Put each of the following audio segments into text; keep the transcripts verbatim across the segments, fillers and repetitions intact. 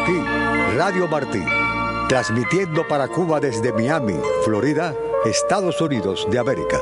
Aquí, Radio Martí, transmitiendo para Cuba desde Miami, Florida, Estados Unidos de América.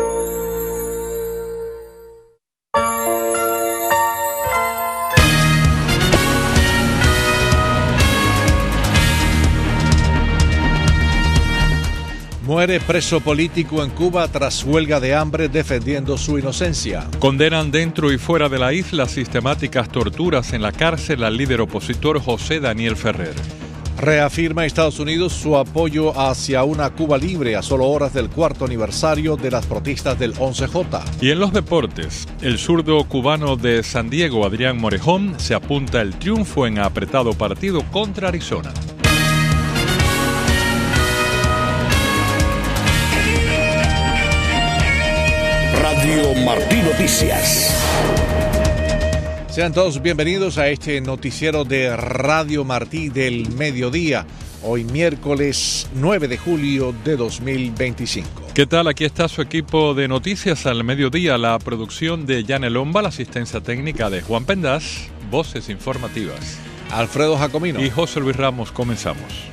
Muere preso político en Cuba tras huelga de hambre defendiendo su inocencia. Condenan dentro y fuera de la isla sistemáticas torturas en la cárcel al líder opositor José Daniel Ferrer. Reafirma Estados Unidos su apoyo hacia una Cuba libre a solo horas del cuarto aniversario de las protestas del once J. Y en los deportes, el zurdo cubano de San Diego, Adrián Morejón, se apunta el triunfo en apretado partido contra Arizona. Radio Martí Noticias. Sean todos bienvenidos a este noticiero de Radio Martí del mediodía, hoy miércoles nueve de julio de dos mil veinticinco. ¿Qué tal? Aquí está su equipo de noticias al mediodía, la producción de Yane Lomba, la asistencia técnica de Juan Pendaz, voces informativas Alfredo Jacomino y José Luis Ramos. Comenzamos.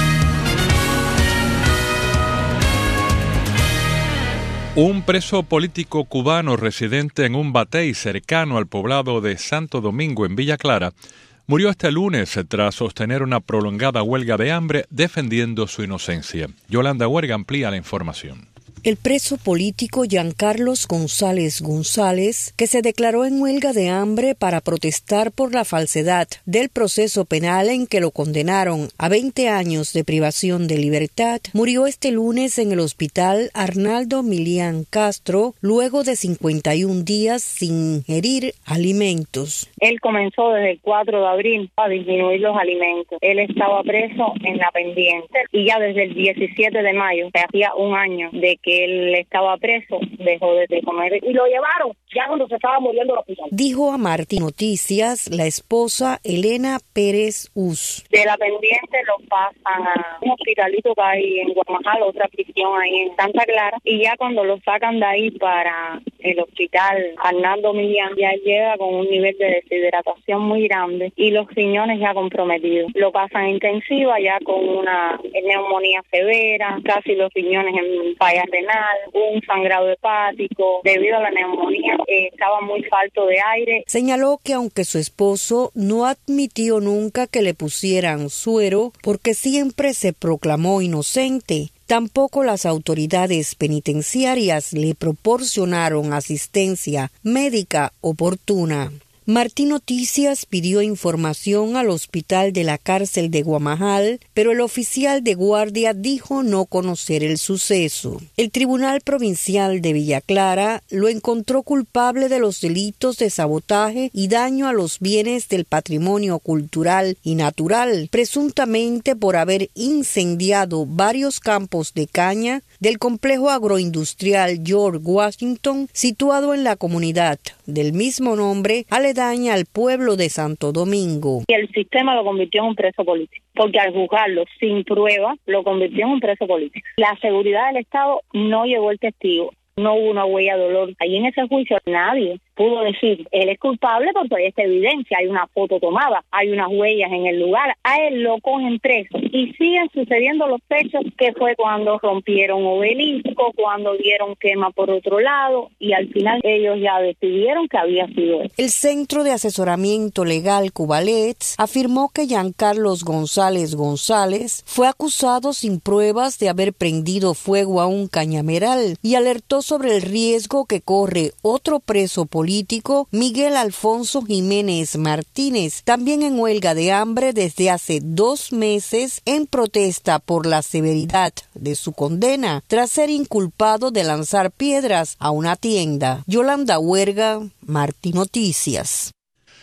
Un preso político cubano residente en un batey cercano al poblado de Santo Domingo, en Villa Clara, murió este lunes tras sostener una prolongada huelga de hambre defendiendo su inocencia. Yolanda Huerga amplía la información. El preso político Giancarlos González González, que se declaró en huelga de hambre para protestar por la falsedad del proceso penal en que lo condenaron a veinte años de privación de libertad, murió este lunes en el hospital Arnaldo Milián Castro luego de cincuenta y un días sin ingerir alimentos. Él comenzó desde el cuatro de abril a disminuir los alimentos. Él estaba preso en la pendiente y ya desde el diecisiete de mayo, que hacía un año de que él estaba preso, dejó de comer y lo llevaron ya cuando se estaba muriendo al hospital. Dijo a Martí Noticias la esposa Elena Pérez Uz. De la pendiente lo pasan a un hospitalito que hay en Guamajal, otra prisión ahí en Santa Clara, y ya cuando lo sacan de ahí para el hospital Arnaldo Milián, ya llega con un nivel de deshidratación muy grande y los riñones ya comprometidos. Lo pasan a intensiva ya con una neumonía severa, casi los riñones en falla renal, un sangrado hepático. Debido a la neumonía eh, estaba muy falto de aire. Señaló que aunque su esposo no admitió nunca que le pusieran suero porque siempre se proclamó inocente, tampoco las autoridades penitenciarias le proporcionaron asistencia médica oportuna. Martí Noticias pidió información al hospital de la cárcel de Guamajal, pero el oficial de guardia dijo no conocer el suceso. El Tribunal Provincial de Villa Clara lo encontró culpable de los delitos de sabotaje y daño a los bienes del patrimonio cultural y natural, presuntamente por haber incendiado varios campos de caña del complejo agroindustrial George Washington, situado en la comunidad del mismo nombre, aledaña al pueblo de Santo Domingo. Y el sistema lo convirtió en un preso político, porque al juzgarlo sin prueba, lo convirtió en un preso político. La seguridad del Estado no llevó el testigo. No hubo una huella de dolor. Ahí en ese juicio nadie pudo decir, él es culpable porque hay esta evidencia, hay una foto tomada, hay unas huellas en el lugar. A él lo cogen preso y siguen sucediendo los hechos, que fue cuando rompieron obelisco, cuando dieron quema por otro lado, y al final ellos ya decidieron que había sido él. El Centro de Asesoramiento Legal Cubalets afirmó que Giancarlos González González fue acusado sin pruebas de haber prendido fuego a un cañameral y alertó sobre el riesgo que corre otro preso político político, Miguel Alfonso Jiménez Martínez, también en huelga de hambre desde hace dos meses en protesta por la severidad de su condena, tras ser inculpado de lanzar piedras a una tienda. Yolanda Huerga, Martí Noticias.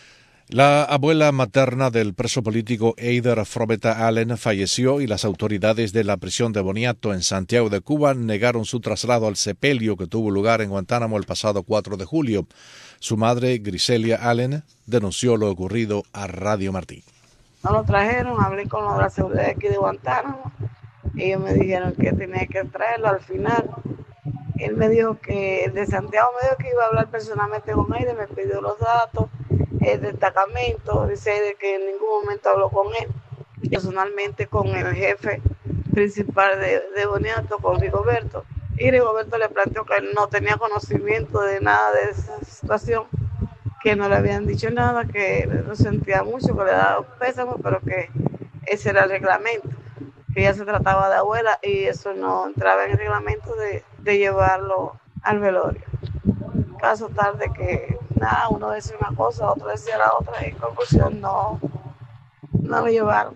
La abuela materna del preso político Eider Frobeta Allen falleció y las autoridades de la prisión de Boniato en Santiago de Cuba negaron su traslado al sepelio que tuvo lugar en Guantánamo el pasado cuatro de julio. Su madre, Griselia Allen, denunció lo ocurrido a Radio Martí. No lo trajeron, hablé con los de la seguridad de aquí de Guantánamo. Ellos me dijeron que tenía que traerlo al final. Él me dijo que, el de Santiago me dijo que iba a hablar personalmente con él, me pidió los datos, el destacamento, dice que en ningún momento habló con él. personalmente con el jefe principal de, de Boniato, con Rigoberto. Y Rigoberto le planteó que él no tenía conocimiento de nada de esa situación, que no le habían dicho nada, que lo sentía mucho, que le daba pésamo, pero que ese era el reglamento, que ya se trataba de abuela y eso no entraba en el reglamento de, de llevarlo al velorio. Caso tal de que nada, uno decía una cosa, otro decía la otra, y en conclusión no, no lo llevaron.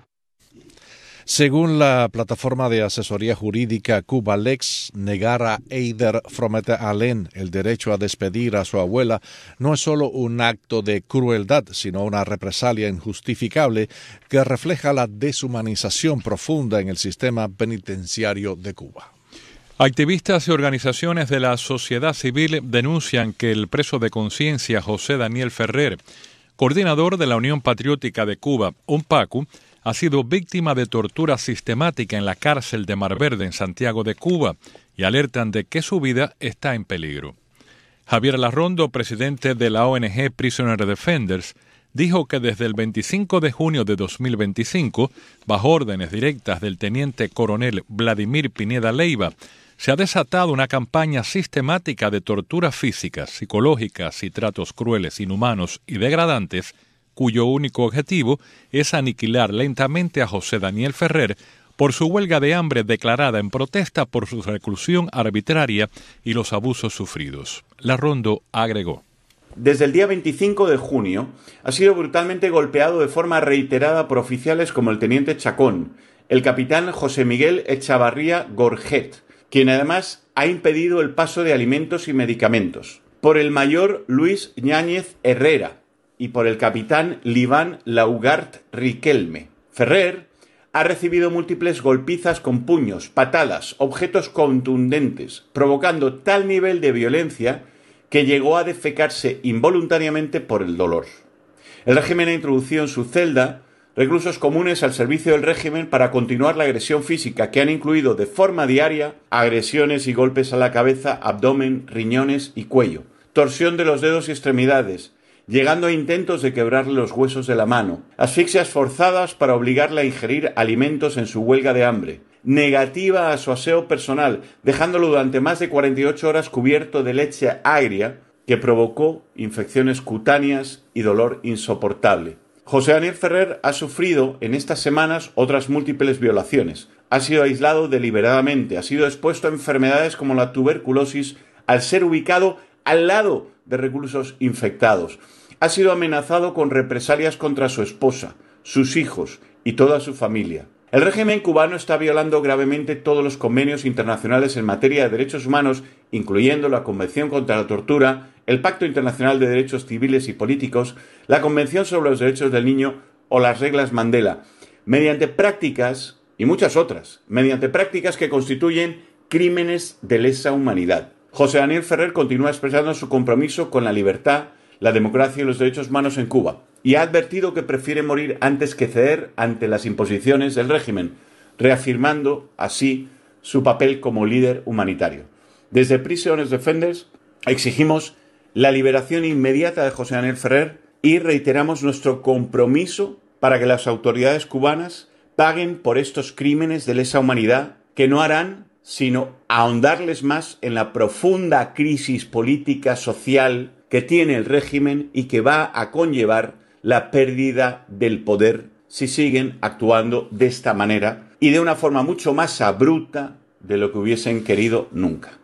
Según la plataforma de asesoría jurídica CubaLex, negar a Eider Frometa-Alén el derecho a despedir a su abuela no es solo un acto de crueldad, sino una represalia injustificable que refleja la deshumanización profunda en el sistema penitenciario de Cuba. Activistas y organizaciones de la sociedad civil denuncian que el preso de conciencia José Daniel Ferrer, coordinador de la Unión Patriótica de Cuba, UNPACU, ha sido víctima de tortura sistemática en la cárcel de Mar Verde en Santiago de Cuba y alertan de que su vida está en peligro. Javier Larrondo, presidente de la O N G Prisoner Defenders, dijo que desde el veinticinco de junio de dos mil veinticinco, bajo órdenes directas del teniente coronel Vladimir Pineda Leiva, se ha desatado una campaña sistemática de torturas físicas, psicológicas y tratos crueles, inhumanos y degradantes, cuyo único objetivo es aniquilar lentamente a José Daniel Ferrer por su huelga de hambre declarada en protesta por su reclusión arbitraria y los abusos sufridos. Larrondo agregó: Desde el día veinticinco de junio ha sido brutalmente golpeado de forma reiterada por oficiales como el teniente Chacón, el capitán José Miguel Echavarría Gorjet, quien además ha impedido el paso de alimentos y medicamentos, por el mayor Luis Ñáñez Herrera y por el capitán Liván Laugart Riquelme. Ferrer ha recibido múltiples golpizas con puños, patadas, objetos contundentes, provocando tal nivel de violencia que llegó a defecarse involuntariamente por el dolor. El régimen ha introducido en su celda reclusos comunes al servicio del régimen para continuar la agresión física, que han incluido de forma diaria agresiones y golpes a la cabeza, abdomen, riñones y cuello, torsión de los dedos y extremidades, llegando a intentos de quebrarle los huesos de la mano, asfixias forzadas para obligarle a ingerir alimentos en su huelga de hambre, negativa a su aseo personal, dejándolo durante más de cuarenta y ocho horas cubierto de leche agria que provocó infecciones cutáneas y dolor insoportable. José Daniel Ferrer ha sufrido en estas semanas otras múltiples violaciones. Ha sido aislado deliberadamente, ha sido expuesto a enfermedades como la tuberculosis al ser ubicado al lado de reclusos infectados. Ha sido amenazado con represalias contra su esposa, sus hijos y toda su familia. El régimen cubano está violando gravemente todos los convenios internacionales en materia de derechos humanos, incluyendo la Convención contra la Tortura, el Pacto Internacional de Derechos Civiles y Políticos, la Convención sobre los Derechos del Niño o las reglas Mandela, mediante prácticas, y muchas otras, mediante prácticas que constituyen crímenes de lesa humanidad. José Daniel Ferrer continúa expresando su compromiso con la libertad, la democracia y los derechos humanos en Cuba, y ha advertido que prefiere morir antes que ceder ante las imposiciones del régimen, reafirmando así su papel como líder humanitario. Desde Prisoner Defenders exigimos la liberación inmediata de José Daniel Ferrer y reiteramos nuestro compromiso para que las autoridades cubanas paguen por estos crímenes de lesa humanidad que no harán sino ahondarles más en la profunda crisis política social que tiene el régimen y que va a conllevar la pérdida del poder si siguen actuando de esta manera y de una forma mucho más abrupta de lo que hubiesen querido nunca.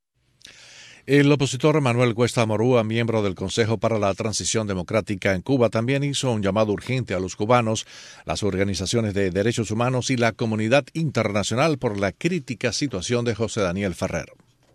El opositor Manuel Cuesta Morúa, miembro del Consejo para la Transición Democrática en Cuba, también hizo un llamado urgente a los cubanos, las organizaciones de derechos humanos y la comunidad internacional por la crítica situación de José Daniel Ferrer.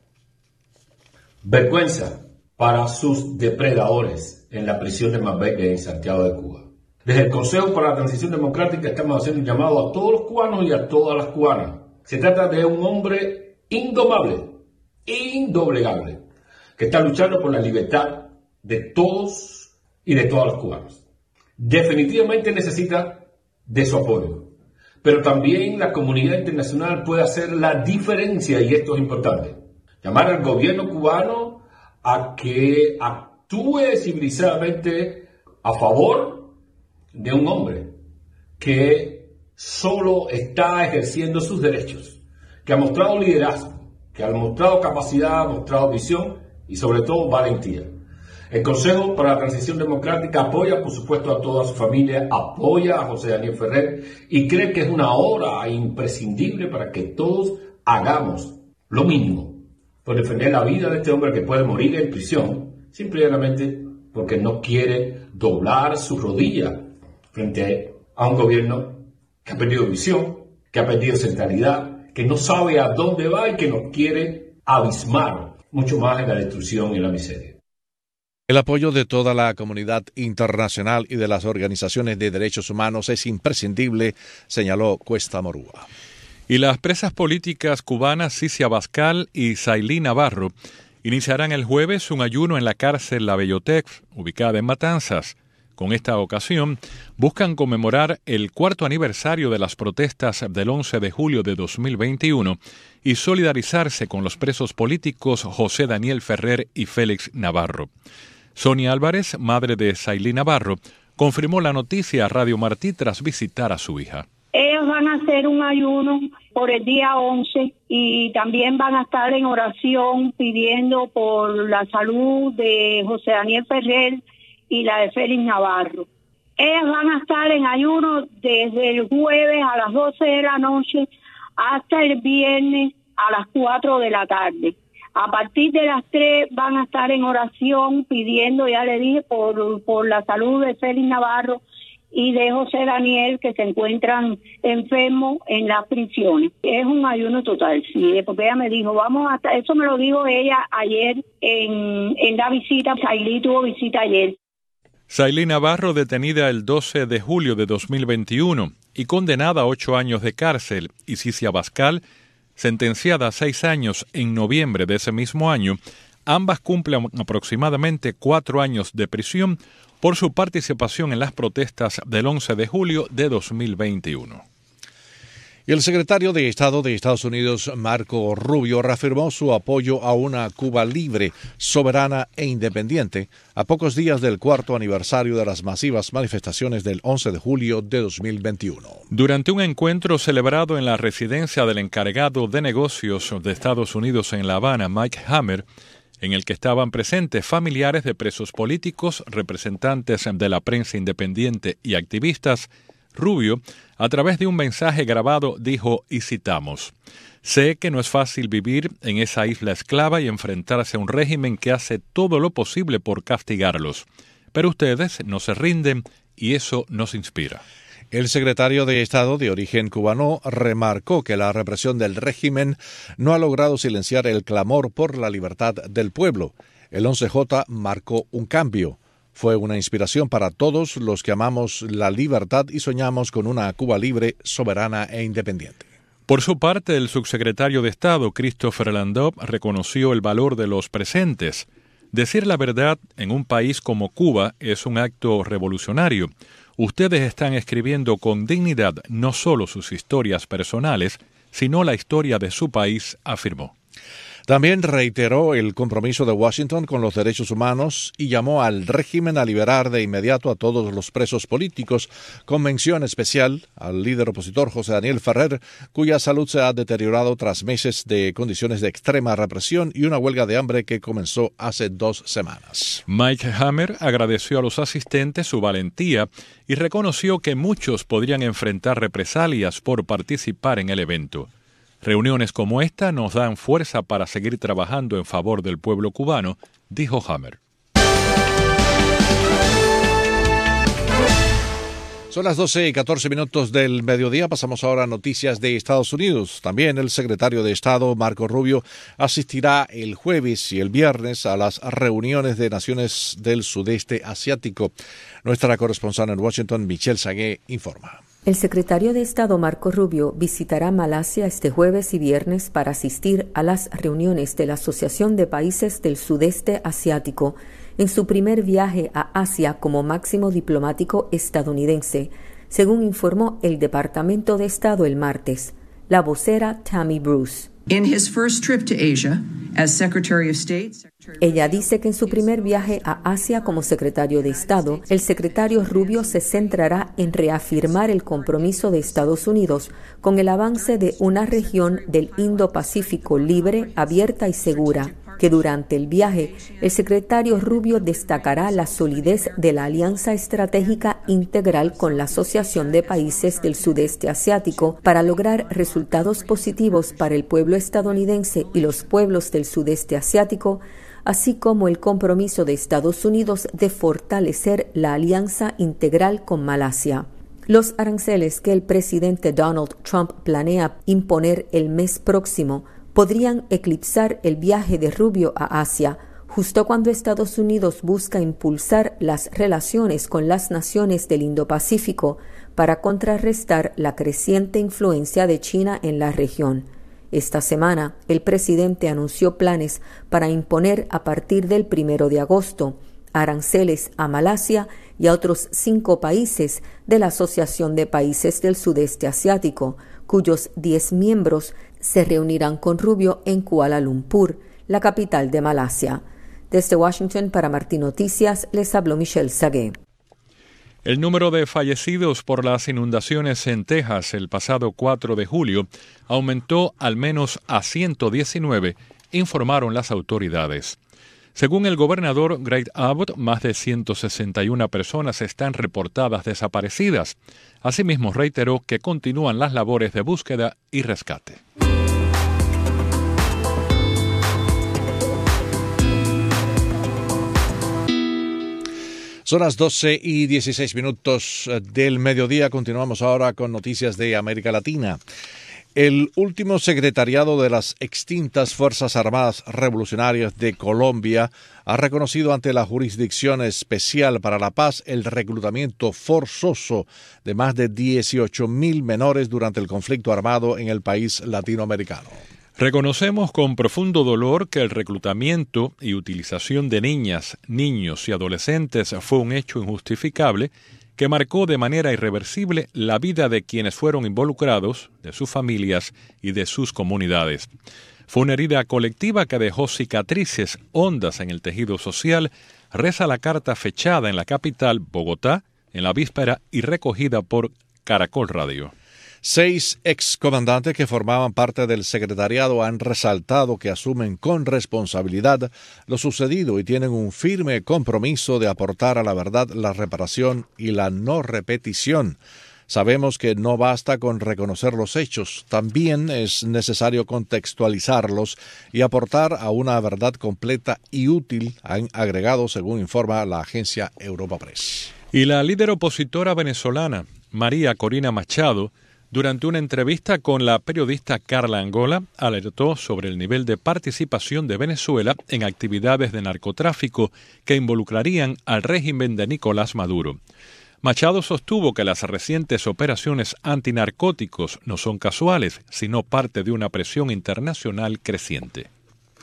Vergüenza para sus depredadores en la prisión de Mar Verde en Santiago de Cuba. Desde el Consejo para la Transición Democrática estamos haciendo un llamado a todos los cubanos y a todas las cubanas. Se trata de un hombre indomable, indoblegable, que está luchando por la libertad de todos y de todas los cubanos. Definitivamente necesita de su apoyo, pero también la comunidad internacional puede hacer la diferencia y esto es importante. Llamar al gobierno cubano a que actúe civilizadamente a favor de un hombre que solo está ejerciendo sus derechos, que ha mostrado liderazgo, que ha mostrado capacidad, ha mostrado visión y sobre todo valentía. El Consejo para la Transición Democrática apoya, por supuesto, a toda su familia, apoya a José Daniel Ferrer y cree que es una hora imprescindible para que todos hagamos lo mínimo por defender la vida de este hombre que puede morir en prisión, simplemente porque no quiere doblar su rodilla frente a un gobierno que ha perdido visión, que ha perdido centralidad, que no sabe a dónde va y que nos quiere abismar mucho más en la destrucción y en la miseria. El apoyo de toda la comunidad internacional y de las organizaciones de derechos humanos es imprescindible, señaló Cuesta Morúa. Y las presas políticas cubanas Cicia Bascal y Sailí Navarro iniciarán el jueves un ayuno en la cárcel La Bellotec, ubicada en Matanzas. Con esta ocasión, buscan conmemorar el cuarto aniversario de las protestas del once de julio de dos mil veintiuno y solidarizarse con los presos políticos José Daniel Ferrer y Félix Navarro. Sonia Álvarez, madre de Sailí Navarro, confirmó la noticia a Radio Martí tras visitar a su hija. Ellos van a hacer un ayuno por el día once y también van a estar en oración pidiendo por la salud de José Daniel Ferrer y la de Félix Navarro. Ellas van a estar en ayuno desde el jueves a las doce de la noche hasta el viernes a las cuatro de la tarde. A partir de las tres van a estar en oración pidiendo, ya le dije, por, por la salud de Félix Navarro y de José Daniel, que se encuentran enfermos en las prisiones. Es un ayuno total, sí, porque ella me dijo, vamos a... Eso me lo dijo ella ayer en, en la visita. Sailí tuvo visita ayer. Sailí Navarro, detenida el doce de julio de dos mil veintiuno y condenada a ocho años de cárcel, y Cicia Bascal, sentenciada a seis años en noviembre de ese mismo año, ambas cumplen aproximadamente cuatro años de prisión por su participación en las protestas del once de julio de dos mil veintiuno. Y el secretario de Estado de Estados Unidos, Marco Rubio, reafirmó su apoyo a una Cuba libre, soberana e independiente a pocos días del cuarto aniversario de las masivas manifestaciones del once de julio de dos mil veintiuno. Durante un encuentro celebrado en la residencia del encargado de negocios de Estados Unidos en La Habana, Mike Hammer, en el que estaban presentes familiares de presos políticos, representantes de la prensa independiente y activistas, Rubio, a través de un mensaje grabado, dijo, y citamos, «Sé que no es fácil vivir en esa isla esclava y enfrentarse a un régimen que hace todo lo posible por castigarlos. Pero ustedes no se rinden y eso nos inspira». El secretario de Estado de origen cubano remarcó que la represión del régimen no ha logrado silenciar el clamor por la libertad del pueblo. El once J marcó un cambio. Fue una inspiración para todos los que amamos la libertad y soñamos con una Cuba libre, soberana e independiente. Por su parte, el subsecretario de Estado, Christopher Landau, reconoció el valor de los presentes. Decir la verdad en un país como Cuba es un acto revolucionario. Ustedes están escribiendo con dignidad no solo sus historias personales, sino la historia de su país, afirmó. También reiteró el compromiso de Washington con los derechos humanos y llamó al régimen a liberar de inmediato a todos los presos políticos, con mención especial al líder opositor José Daniel Ferrer, cuya salud se ha deteriorado tras meses de condiciones de extrema represión y una huelga de hambre que comenzó hace dos semanas. Mike Hammer agradeció a los asistentes su valentía y reconoció que muchos podrían enfrentar represalias por participar en el evento. Reuniones como esta nos dan fuerza para seguir trabajando en favor del pueblo cubano, dijo Hammer. Son las doce y catorce minutos del mediodía. Pasamos ahora a noticias de Estados Unidos. También el secretario de Estado, Marco Rubio, asistirá el jueves y el viernes a las reuniones de naciones del sudeste asiático. Nuestra corresponsal en Washington, Michelle Sagué, informa. El secretario de Estado Marco Rubio visitará Malasia este jueves y viernes para asistir a las reuniones de la Asociación de Países del Sudeste Asiático, en su primer viaje a Asia como máximo diplomático estadounidense, según informó el Departamento de Estado el martes. La vocera Tammy Bruce. In his first trip to Asia, as Secretary of State, ella dice que en su primer viaje a Asia como secretario de Estado, el secretario Rubio se centrará en reafirmar el compromiso de Estados Unidos con el avance de una región del Indo-Pacífico libre, abierta y segura, que durante el viaje el secretario Rubio destacará la solidez de la Alianza Estratégica Integral con la Asociación de Países del Sudeste Asiático para lograr resultados positivos para el pueblo estadounidense y los pueblos del Sudeste Asiático, así como el compromiso de Estados Unidos de fortalecer la alianza integral con Malasia. Los aranceles que el presidente Donald Trump planea imponer el mes próximo podrían eclipsar el viaje de Rubio a Asia, justo cuando Estados Unidos busca impulsar las relaciones con las naciones del Indo-Pacífico para contrarrestar la creciente influencia de China en la región. Esta semana, el presidente anunció planes para imponer a partir del primero de agosto aranceles a Malasia y a otros cinco países de la Asociación de Países del Sudeste Asiático, cuyos diez miembros se reunirán con Rubio en Kuala Lumpur, la capital de Malasia. Desde Washington para Martín Noticias les habló Michelle Sagué. El número de fallecidos por las inundaciones en Texas el pasado cuatro de julio aumentó al menos a ciento diecinueve, informaron las autoridades. Según el gobernador Greg Abbott, más de ciento sesenta y una personas están reportadas desaparecidas. Asimismo, reiteró que continúan las labores de búsqueda y rescate. Son las doce y dieciséis minutos del mediodía. Continuamos ahora con noticias de América Latina. El último secretariado de las extintas Fuerzas Armadas Revolucionarias de Colombia ha reconocido ante la Jurisdicción Especial para la Paz el reclutamiento forzoso de más de dieciocho mil menores durante el conflicto armado en el país latinoamericano. Reconocemos con profundo dolor que el reclutamiento y utilización de niñas, niños y adolescentes fue un hecho injustificable que marcó de manera irreversible la vida de quienes fueron involucrados, de sus familias y de sus comunidades. Fue una herida colectiva que dejó cicatrices hondas en el tejido social, reza la carta fechada en la capital, Bogotá, en la víspera y recogida por Caracol Radio. Seis excomandantes que formaban parte del secretariado han resaltado que asumen con responsabilidad lo sucedido y tienen un firme compromiso de aportar a la verdad, la reparación y la no repetición. Sabemos que no basta con reconocer los hechos, también es necesario contextualizarlos y aportar a una verdad completa y útil, han agregado según informa la agencia Europa Press. Y la líder opositora venezolana, María Corina Machado, durante una entrevista con la periodista Carla Angola, alertó sobre el nivel de participación de Venezuela en actividades de narcotráfico que involucrarían al régimen de Nicolás Maduro. Machado sostuvo que las recientes operaciones antinarcóticos no son casuales, sino parte de una presión internacional creciente. En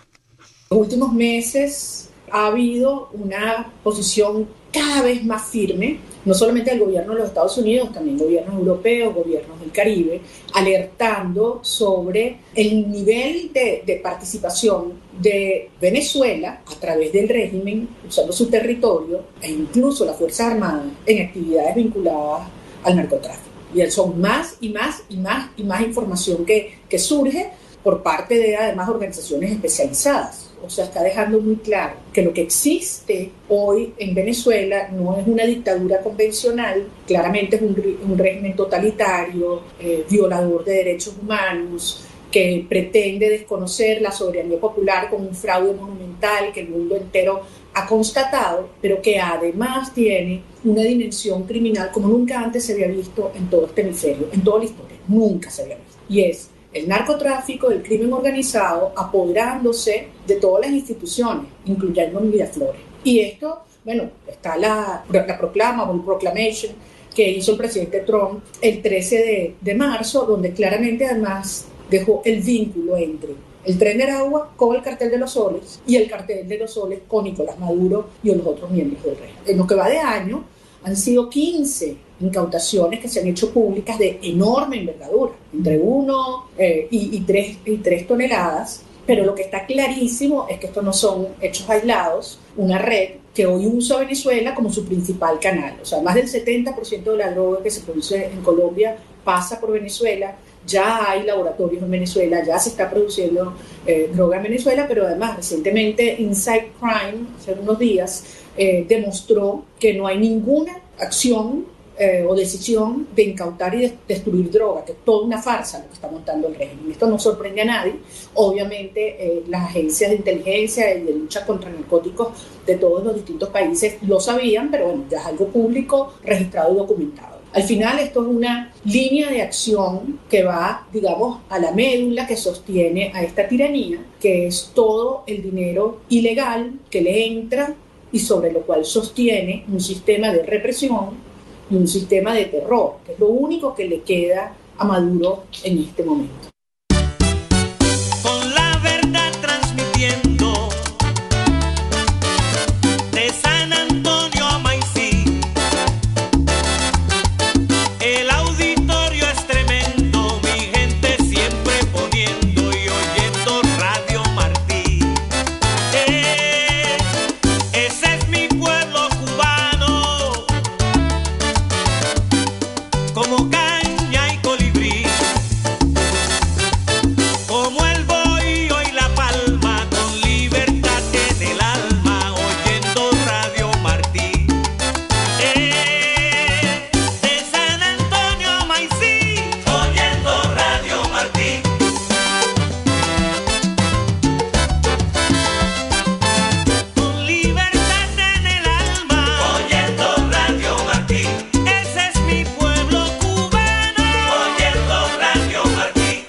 los últimos meses ha habido una posición cada vez más firme, no solamente del gobierno de los Estados Unidos, también gobiernos europeos, gobiernos del Caribe, alertando sobre el nivel de, de participación de Venezuela a través del régimen, usando su territorio e incluso las Fuerzas Armadas en actividades vinculadas al narcotráfico. Y son más y más y más y más información que, que surge por parte de además organizaciones especializadas. O sea, está dejando muy claro que lo que existe hoy en Venezuela no es una dictadura convencional, claramente es un, un régimen totalitario, eh, violador de derechos humanos, que pretende desconocer la soberanía popular con un fraude monumental que el mundo entero ha constatado, pero que además tiene una dimensión criminal como nunca antes se había visto en todo este hemisferio, en toda la historia, nunca se había visto. Y es el narcotráfico, el crimen organizado, apoderándose de todas las instituciones, incluyendo Miraflores. Y esto, bueno, está la, la proclama o el proclamation que hizo el presidente Trump el trece de, de marzo, donde claramente además dejó el vínculo entre el Tren de Aragua con el Cartel de los Soles y el Cartel de los Soles con Nicolás Maduro y los otros miembros del régimen. En lo que va de año han sido quince incautaciones que se han hecho públicas de enorme envergadura. entre uno eh, y, y, tres, y tres toneladas. Pero lo que está clarísimo es que estos no son hechos aislados, una red que hoy usa Venezuela como su principal canal. O sea, más del setenta por ciento de la droga que se produce en Colombia pasa por Venezuela. Ya hay laboratorios en Venezuela, ya se está produciendo eh, droga en Venezuela, pero además recientemente Inside Crime, hace unos días, eh, demostró que no hay ninguna acción eh, o decisión de incautar y de destruir droga, que es toda una farsa lo que está montando el régimen. Esto no sorprende a nadie. Obviamente eh, las agencias de inteligencia y de lucha contra narcóticos de todos los distintos países lo sabían, pero bueno, ya es algo público, registrado y documentado. Al final esto es una línea de acción que va, digamos, a la médula que sostiene a esta tiranía, que es todo el dinero ilegal que le entra y sobre lo cual sostiene un sistema de represión y un sistema de terror, que es lo único que le queda a Maduro en este momento. Con la verdad transmitiendo de San Antonio a Maicí. El auditorio es tremendo, mi gente siempre poniendo y oyendo Radio Martí. Eh, ese es mi pueblo cubano, como caña y colibrí, como el bohío y la palma, con libertad en el alma, oyendo Radio Martí. Eh, de San Antonio a Maicí, oyendo Radio Martí. Con libertad en el alma, oyendo Radio Martí. Ese es mi pueblo cubano, oyendo Radio Martí.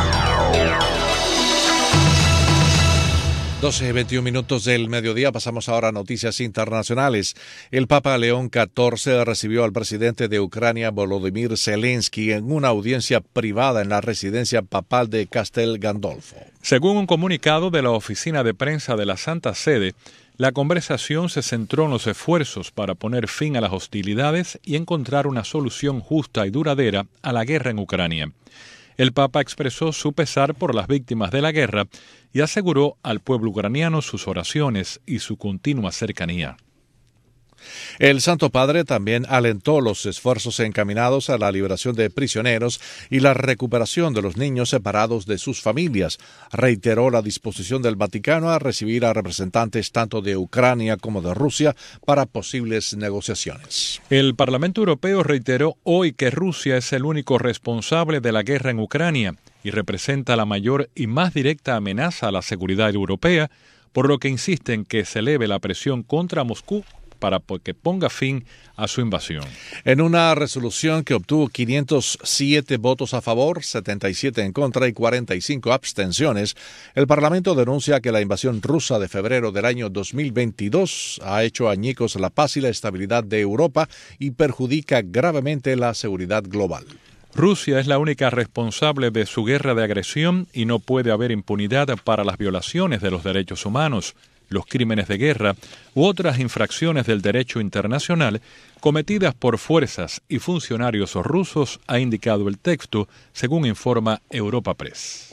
doce y veintiún minutos del mediodía, pasamos ahora a noticias internacionales. El Papa León catorce recibió al presidente de Ucrania, Volodymyr Zelensky, en una audiencia privada en la residencia papal de Castel Gandolfo. Según un comunicado de la oficina de prensa de la Santa Sede, la conversación se centró en los esfuerzos para poner fin a las hostilidades y encontrar una solución justa y duradera a la guerra en Ucrania. El Papa expresó su pesar por las víctimas de la guerra y aseguró al pueblo ucraniano sus oraciones y su continua cercanía. El Santo Padre también alentó los esfuerzos encaminados a la liberación de prisioneros y la recuperación de los niños separados de sus familias. Reiteró la disposición del Vaticano a recibir a representantes tanto de Ucrania como de Rusia para posibles negociaciones. El Parlamento Europeo reiteró hoy que Rusia es el único responsable de la guerra en Ucrania y representa la mayor y más directa amenaza a la seguridad europea, por lo que insiste en que se eleve la presión contra Moscú para que ponga fin a su invasión. En una resolución que obtuvo quinientos siete votos a favor, setenta y siete en contra y cuarenta y cinco abstenciones, el Parlamento denuncia que la invasión rusa de febrero del año dos mil veintidós ha hecho añicos la paz y la estabilidad de Europa y perjudica gravemente la seguridad global. Rusia es la única responsable de su guerra de agresión y no puede haber impunidad para las violaciones de los derechos humanos, los crímenes de guerra u otras infracciones del derecho internacional cometidas por fuerzas y funcionarios rusos, ha indicado el texto, según informa Europa Press.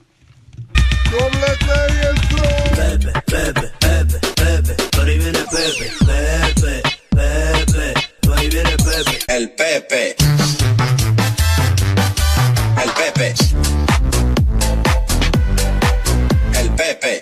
Pepe, Pepe, Pepe, Pepe, por ahí viene Pepe, Pepe, Pepe, por ahí viene Pepe. El Pepe. El Pepe. El Pepe.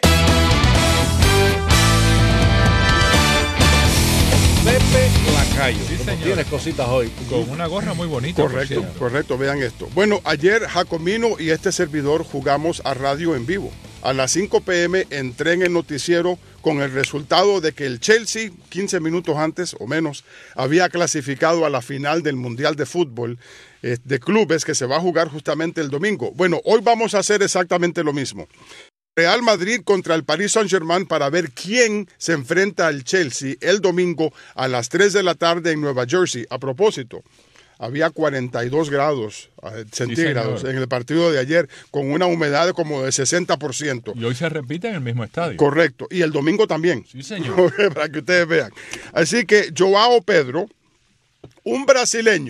Pepe Lacayo. Sí, Como señor. tienes cositas hoy. Con una gorra muy bonita. Correcto, correcto, vean esto. Bueno, ayer Jacomino y este servidor jugamos a radio en vivo. A las cinco pe eme entré en el noticiero con el resultado de que el Chelsea, quince minutos antes o menos, había clasificado a la final del Mundial de Fútbol eh, de Clubes que se va a jugar justamente el domingo. Bueno, hoy vamos a hacer exactamente lo mismo. Real Madrid contra el Paris Saint-Germain para ver quién se enfrenta al Chelsea el domingo a las tres de la tarde en Nueva Jersey. A propósito, había cuarenta y dos grados centígrados Sí, en el partido de ayer, con una humedad de como de sesenta por ciento. Y hoy se repite en el mismo estadio. Correcto. Y el domingo también. Sí, señor. Para que ustedes vean. Así que Joao Pedro, un brasileño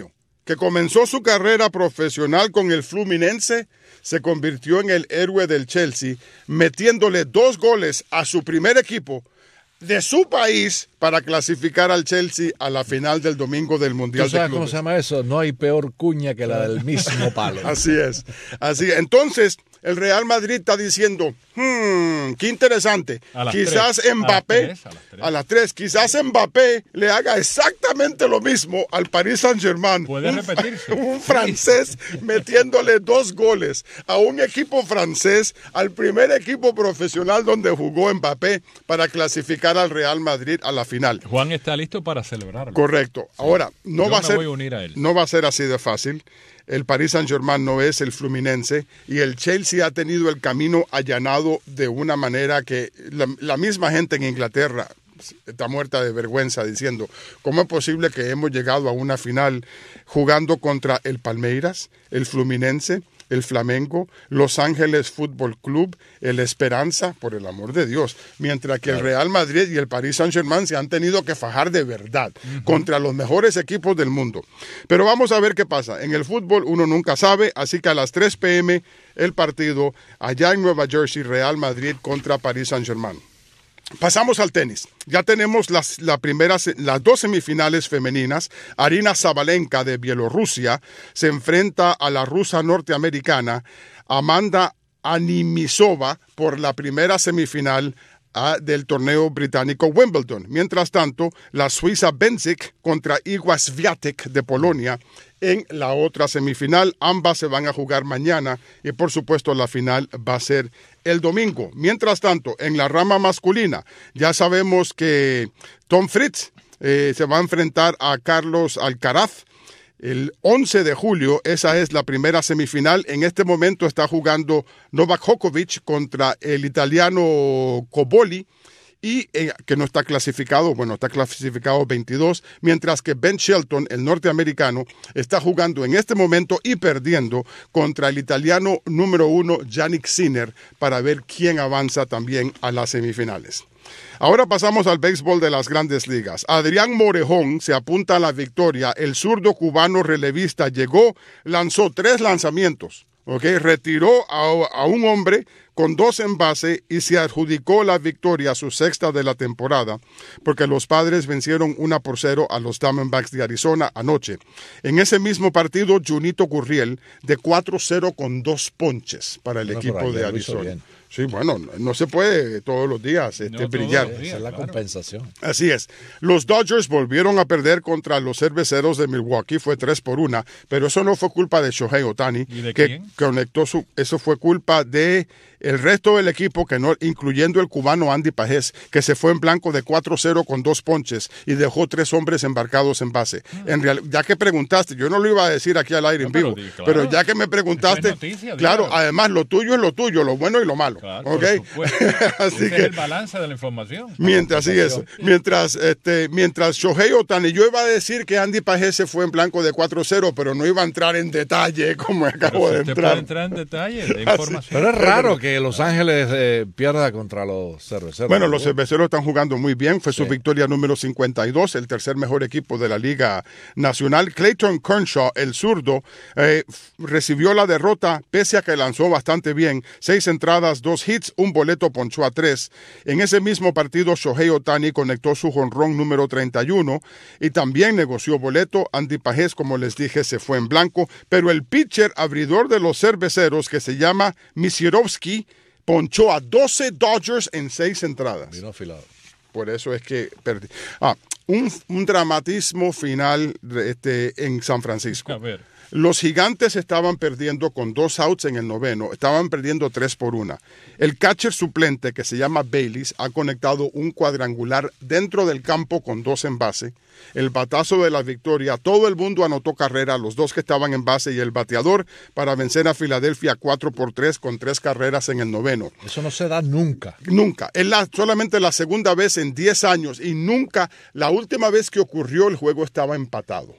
que comenzó su carrera profesional con el Fluminense, se convirtió en el héroe del Chelsea, metiéndole dos goles a su primer equipo de su país para clasificar al Chelsea a la final del domingo del Mundial ¿Tú sabes de Clubes. cómo se llama eso? No hay peor cuña que la del mismo palo. Así es. Así. Entonces, el Real Madrid está diciendo, hmm, qué interesante. Quizás tres. Mbappé, a las tres, a las tres. a las tres, quizás Mbappé le haga exactamente lo mismo al Paris Saint-Germain. Puede un, repetirse. Un francés metiéndole dos goles a un equipo francés, al primer equipo profesional donde jugó Mbappé para clasificar al Real Madrid a la final. Juan está listo para celebrarlo. Correcto. Ahora, no Yo va a me ser voy a unir a él. no va a ser así de fácil. El Paris Saint-Germain no es el Fluminense y el Chelsea ha tenido el camino allanado de una manera que la, la misma gente en Inglaterra está muerta de vergüenza diciendo, ¿cómo es posible que hemos llegado a una final jugando contra el Palmeiras, el Fluminense, el Flamengo, Los Ángeles Fútbol Club, el Esperanza, por el amor de Dios, mientras que el Real Madrid y el Paris Saint-Germain se han tenido que fajar de verdad uh-huh. contra los mejores equipos del mundo. Pero vamos a ver qué pasa. En el fútbol uno nunca sabe, así que a las tres pe eme el partido allá en Nueva Jersey, Real Madrid contra Paris Saint-Germain. Pasamos al tenis. Ya tenemos las, la primera, las dos semifinales femeninas. Arina Sabalenka de Bielorrusia se enfrenta a la rusa norteamericana Amanda Anisimova por la primera semifinal uh, del torneo británico Wimbledon. Mientras tanto, la suiza Benzik contra Iga Swiatek de Polonia en la otra semifinal. Ambas se van a jugar mañana y por supuesto la final va a ser el domingo. Mientras tanto, en la rama masculina, ya sabemos que Tom Fritz eh, se va a enfrentar a Carlos Alcaraz el once de julio. Esa es la primera semifinal. En este momento está jugando Novak Djokovic contra el italiano Cobolli, y eh, que no está clasificado, bueno, está clasificado veintidós, mientras que Ben Shelton, el norteamericano, está jugando en este momento y perdiendo contra el italiano número uno, Jannik Sinner, para ver quién avanza también a las semifinales. Ahora pasamos al béisbol de las Grandes Ligas. Adrián Morejón se apunta a la victoria. El zurdo cubano relevista llegó, lanzó tres lanzamientos, ¿okay? Retiró a, a un hombre con dos en base y se adjudicó la victoria, su sexta de la temporada, porque los Padres vencieron una por cero a los Diamondbacks de Arizona anoche. En ese mismo partido, Junito Gurriel de cuatro cero con dos ponches para el Bueno, equipo de Arizona. Bien. Sí, bueno, no se puede todos los días este, no, brillar. Esa es la claro. compensación. Así es. Los Dodgers volvieron a perder contra los Cerveceros de Milwaukee, fue tres por una, pero eso no fue culpa de Shohei Ohtani, ¿Y de que quién? conectó su, eso fue culpa de el resto del equipo, que no, incluyendo el cubano Andy Pajés, que se fue en blanco de cuatro cero con dos ponches y dejó tres hombres embarcados en base. Ah. En real, ya que preguntaste, yo no lo iba a decir aquí al aire no, en vivo, pero, claro, pero ya que me preguntaste, noticia, claro, claro, además lo tuyo es lo tuyo, lo bueno y lo malo. Claro, ¿okay? Así Ese que, es el balance de la información. Mientras, así es, mientras, este, mientras Shohei Ohtani, yo iba a decir que Andy Pajés se fue en blanco de cuatro cero, pero no iba a entrar en detalle como acabo de entrar. Puede entrar en detalle de información. Pero es raro que Los Ángeles eh, pierda contra los Cerveceros. Bueno, los Cerveceros están jugando muy bien. Fue sí. su victoria número cincuenta y dos, el tercer mejor equipo de la Liga Nacional. Clayton Kershaw, el zurdo, eh, recibió la derrota pese a que lanzó bastante bien. Seis entradas, dos hits, un boleto, ponchó a tres. En ese mismo partido, Shohei Ohtani conectó su jonrón número treinta y uno y también negoció boleto. Andy Pajés, como les dije, se fue en blanco, pero el pitcher abridor de los Cerveceros, que se llama Misierovsky, ponchó a doce Dodgers en seis entradas. Vino afilado. Por eso es que perdí. Ah, un, un dramatismo final este, en San Francisco. A ver. Los Gigantes estaban perdiendo con dos outs en el noveno, estaban perdiendo tres por una. El catcher suplente, que se llama Bayliss, ha conectado un cuadrangular dentro del campo con dos en base. El batazo de la victoria, todo el mundo anotó carrera, los dos que estaban en base y el bateador, para vencer a Filadelfia cuatro por tres con tres carreras en el noveno. Eso no se da nunca. Nunca. Es la, solamente la segunda vez en diez años y nunca, la última vez que ocurrió, el juego estaba empatado.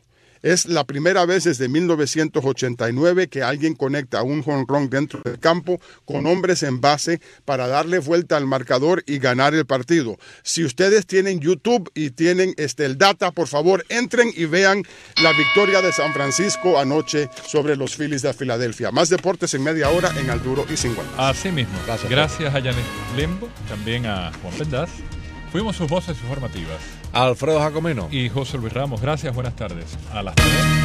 Es la primera vez desde mil novecientos ochenta y nueve que alguien conecta un jonrón dentro del campo con hombres en base para darle vuelta al marcador y ganar el partido. Si ustedes tienen YouTube y tienen este, el data, por favor, entren y vean la victoria de San Francisco anoche sobre los Phillies de Filadelfia. Más deportes en media hora en Al Duro y Sin Guantes. Así mismo. Gracias, Gracias a Janet Lembo, también a Juan Pendas. Fuimos sus voces informativas. Alfredo Jacomino y José Luis Ramos. Gracias, buenas tardes. A las tres.